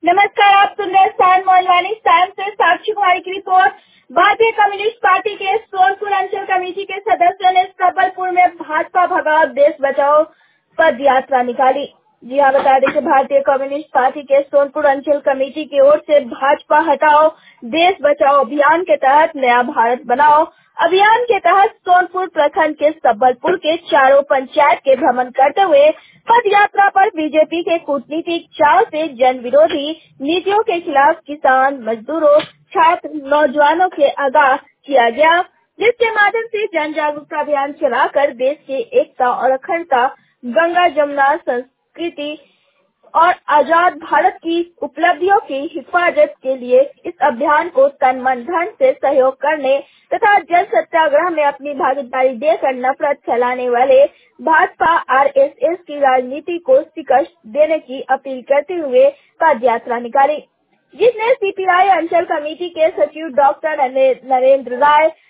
नमस्कार, आप सुन रहे स्टार मोहनवाणी टाइम से साक्षी कुमारी की रिपोर्ट। भारतीय कम्युनिस्ट पार्टी के सोनपुर अंचल कमेटी के सदस्यों ने सबलपुर में भाजपा भगाओ देश बचाओ पद यात्रा निकाली। जी हाँ, बता दें कि भारतीय कम्युनिस्ट पार्टी के सोनपुर अंचल कमेटी की ओर से भाजपा हटाओ देश बचाओ अभियान के तहत नया भारत बनाओ अभियान के तहत सोनपुर प्रखंड के सबलपुर के चारों पंचायत के भ्रमण करते हुए पद यात्रा पर बीजेपी के कूटनीतिक चाव से जन विरोधी नीतियों के खिलाफ किसान, मजदूरों, छात्र, नौजवानों के आगाह किया गया, जिसके माध्यम से जन जागरूकता अभियान चलाकर देश के एकता और अखंडता, गंगा जमुना संस्कृति और आजाद भारत की उपलब्धियों की हिफाजत के लिए इस अभियान को तन मन धन से सहयोग करने तथा जल सत्याग्रह में अपनी भागीदारी देकर नफरत फैलाने वाले भाजपा आरएसएस की राजनीति को शिकस्त देने की अपील करते हुए पद यात्रा निकाली, जिसमें सीपीआई अंचल कमेटी के सचिव डॉक्टर नरेंद्र राय,